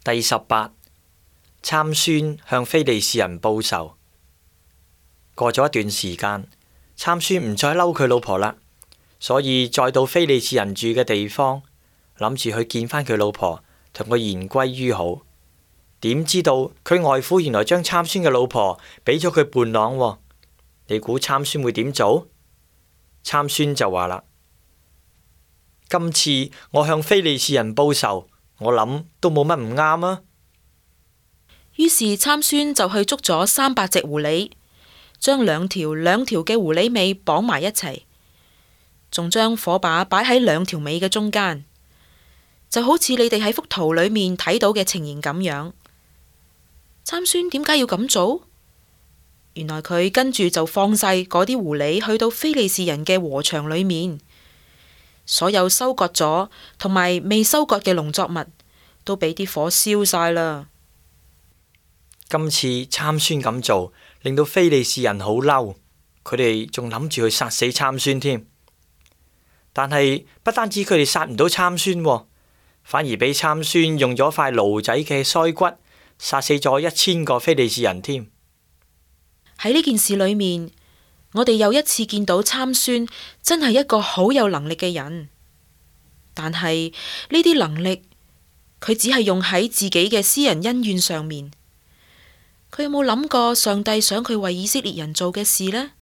第18，參孫向非利士人報仇。過咗一段時間，參孫唔再嬲佢老婆啦，所以再到非利士人住嘅地方，諗住去見返佢老婆，同佢言歸於好。點知道佢外父原來將參孫嘅老婆俾咗佢伴郎喎。你估參孫會點做？參孫就話啦：今次我向非利士人報仇，我諗都冇乜唔啱啊。 於是參孫就去捉咗300隻狐狸，將兩條嘅狐狸尾綁埋一齊，仲將火把擺喺2條尾嘅中間，就好似你哋喺幅圖裏面睇到嘅情形咁樣。參孫點解要咁做？原來佢跟住就放晒嗰啲狐狸去到非利士人嘅禾場裏面，所有收割咗同埋未收割嘅農作物都俾啲火燒晒啦。 今次參孫咁做，令到非利士人好嬲，佢哋仲諗住去殺死參孫添。但係不單止佢哋殺唔到參孫，反而俾參孫用咗塊驢仔嘅腮骨殺死咗1000個非利士人添。 喺呢件事裏面，我哋又一次見到參孫真係一個好有能力嘅人，但係呢啲能力佢只係用喺自己嘅私人恩怨上面。佢有冇諗過上帝想佢為以色列人做嘅事呢？